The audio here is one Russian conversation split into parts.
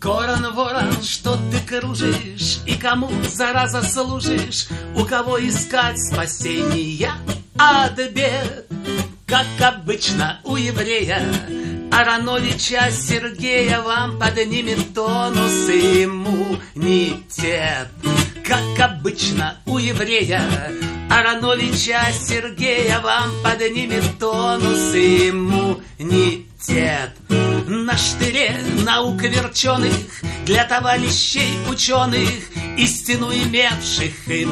Ворон, что ты кружишь и кому, зараза, служишь? У кого искать спасения от бед? Как обычно у еврея Ароновича Сергея вам поднимет тонус иммунитет. Как обычно у еврея Ароновича Сергея вам поднимет тонус иммунитет. На штыре наук верченых для товарищей ученых, истину имевших и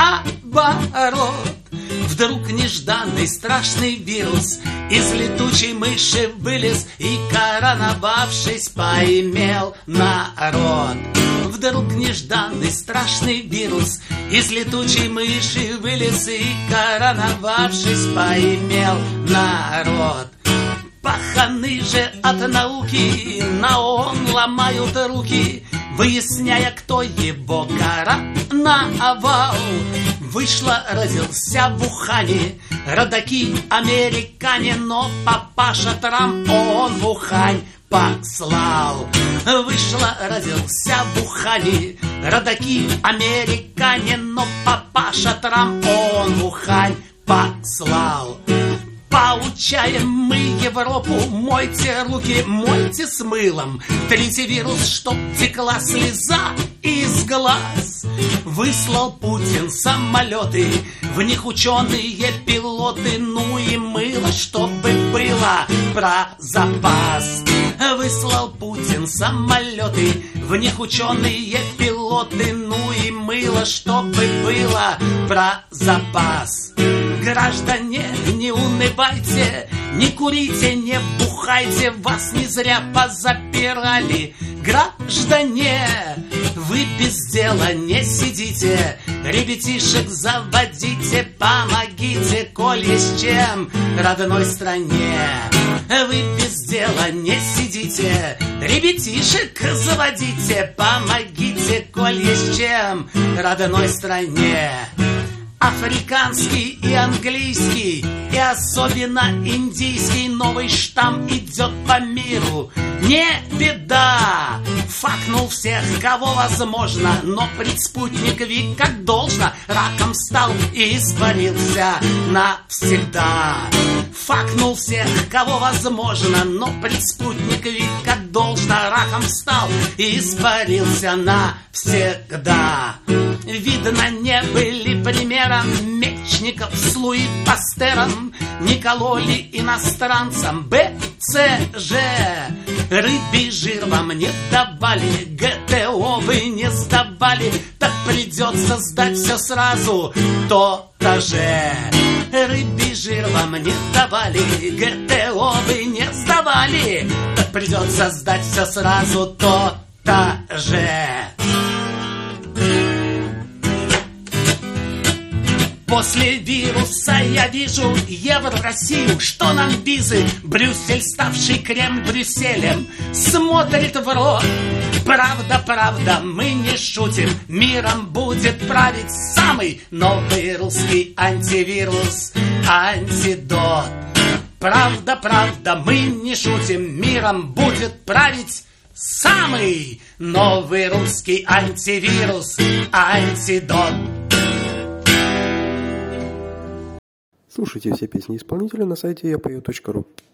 наоборот. Вдруг нежданный страшный вирус из летучей мыши вылез и, короновавшись, поимел народ. Вдруг нежданный страшный вирус из летучей мыши вылез и, короновавшись, поимел народ. Паханы же от науки на ООН ломают руки, выясняя, кто его короновал. Вышло, родился в Ухане родаки американе, но папаша Трамп ООН в Ухань послал. Вышло, родился в Ухане родаки американе, но папаша Трамп ООН в Ухань послал. Поучаем мы Европу: мойте руки, мойте с мылом, трите вирус, чтоб текла слеза из глаз. Выслал Путин самолеты, в них ученые пилоты, ну и мыло, чтобы было про запас. Выслал Путин самолеты, в них ученые пилоты, ну и мыло, чтобы было про запас. Граждане, не унывайте, не курите, не бухайте, вас не зря позапирали. Граждане, вы без дела не сидите, ребятишек заводите, помогите, коль есть чем родной стране. Вы без дела не сидите, ребятишек заводите, помогите, коль есть чем родной стране. Африканский и английский, и особенно индийский новый штамм идет по миру. Не беда, факнул всех, кого возможно, но предспутник вид как должно раком стал и испарился навсегда. Факнул всех, кого возможно, но предспутник вид как должно раком стал и испарился навсегда. Видно, не были примером Мечников с Луи Пастером, не кололи иностранцам БЦЖ. Рыбий жир вам не давали, ГТО вы не сдавали, так придется сдать все сразу то-то же. Рыбий жир вам не давали, ГТО вы не сдавали, так придется сдать все сразу то-то же. После вируса я вижу Евро-Россию, что нам визы? Брюссель, ставший Кремль Брюсселем, смотрит в рот. Правда, правда, мы не шутим, миром будет править самый новый русский антивирус, антидот. Правда, правда, мы не шутим, миром будет править самый новый русский антивирус, антидот. Слушайте все песни исполнителя на сайте yapoe.ru.